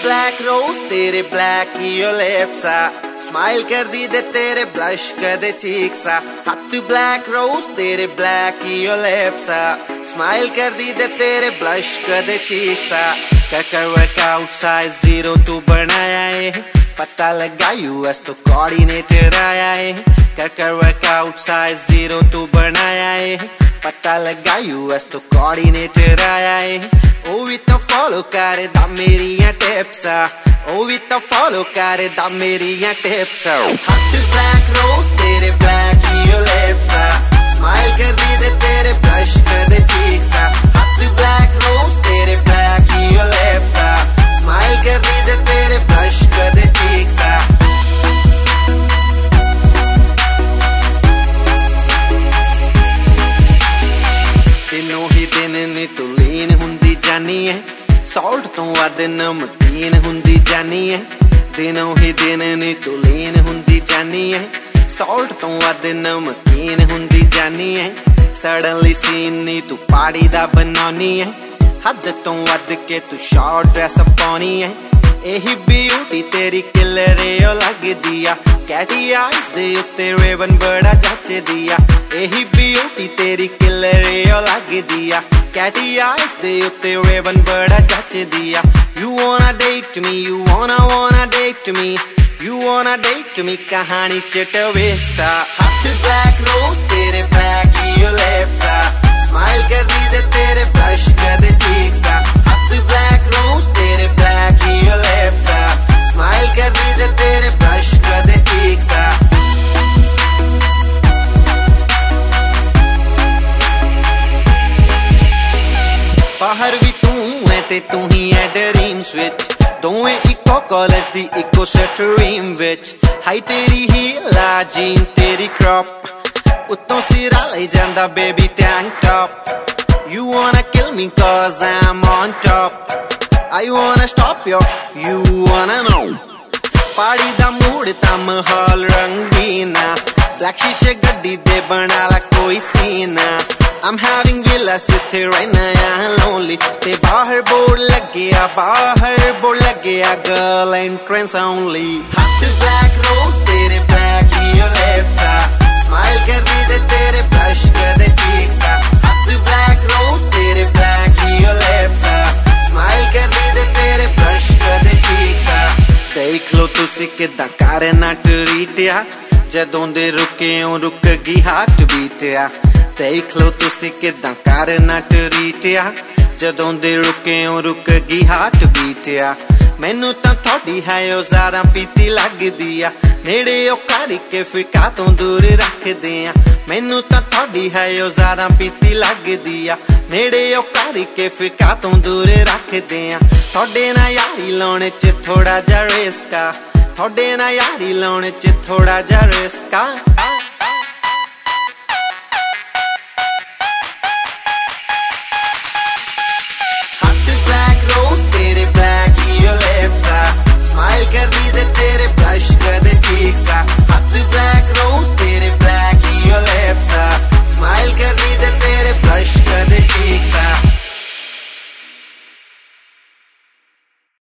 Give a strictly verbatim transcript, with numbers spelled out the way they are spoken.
black rose तेरे black your lips आ smile कर दी दे तेरे ब्लश कर दे cheeks आ हथ black rose तेरे black your lips आ स्माइल कर दी दे तेरे ब्लश कर दे cheeks आ कर कर वर्कआउट साइज जीरो तू बनाया है पता लगा यूएस तो कोऑर्डिनेटर आया है कर कर वर्कआउट साइज जीरो तू बनाया है पता लगा यूएस तो कोऑर्डिनेटर आया है ओ भी तो फॉलो करे दा मेरियां टिप्स आ ओ भी तो फॉलो करे दा मेरियां टिप्स आ हथ ब्लैक रोज तेरे ब्लैक योर लिप्स आ स्माइल कर दी दे तेरे ब्लश कर दे cheeks आ हथ ब्लैक रोज तेरे ब्लैक योर लिप्स आ स्माइल कर दी दे तेरे ब्लश कर दे cheeks आ दिनों ही दिन नी तू लीन हुंदी जानी है सॉल्ट तो वध नमकीन हुंदी जानी है दिनों ही दिन नी तू लीन हुंदी जानी है सॉल्ट तो वध नमकीन हुंदी जानी है सडनली सीन नी तू पाड़ी दा बनानी है हद तो वध के तू शॉर्ट ड्रेस पानी है एही ब्यूटी तेरी किलर ओ लगदी आ कैटी आइज दे उत्ते रेवन बड़ा जच दिया एही ब्यूटी तेरी किलर ओ लगदी आ कैटी आइज दे उत्ते रेवन बड़ा जच दिया you wanna date me you wanna wanna date me you wanna date me कहानी च ट्विस्ट आ हथ ब्लैक रोज तेरे ब्लैक योर लिप्स आ स्माइल कर दी दे तेरे ब्लश कर दे cheeks आ हथ ब्लैक रोज तेरे ब्लैक योर लिप्स आ स्माइल कर दी दे तेरे ब्लश कर दे cheeks आ बाहर भी तू है ते तू ही है ड्रीम्स विच दोवें इको कॉलेज दी इको स्ट्रीम विच हाई तेरी हीला जीन तेरी क्रॉप उत्तों सिरा ले जांदा baby tank top you wanna kill me cause I'm on top I wanna stop you you wanna know पाड़ी दा मूड ता माहौल रंगीना ब्लैक शीशे गड्डी दे बना ला कोई सीना I'm having villas जिथे रहना यहाँ lonely ते बाहर बोर्ड लगे आ बाहर बोर्ड लगे आ girl entrance only हथ black rose तेरे black your lips आ स्माइल कर दी दे तेरे ब्लश कर दे cheeks आ हथ black rose तेरे black your lips आ स्माइल कर दी दे तेरे ब्लश कर दे cheeks आ देख लो तुसी किदां करना टरीटिया जदों दे रुके ओ रुक गई हार्ट बीट आ देख लो तुसी किदां करना टरीटिया जदों दे रुके ओ रुक गई हार्ट बीट आ मैनू तां थोड़ी है ओ ज़ारा पीती लगदी आ नेड़े ओ करके फिका तो दूर रखदे आ मैनू तां थोड़ी है ओ ज़ारा पीती लगदी आ नेड़े ओ करके फिका तो दूर रखदे आ थोड़े ना यारी लाने च थोड़ा जा रिस्क आ थोड़े ना यारी लाने च थोड़ा जा रिस्क आ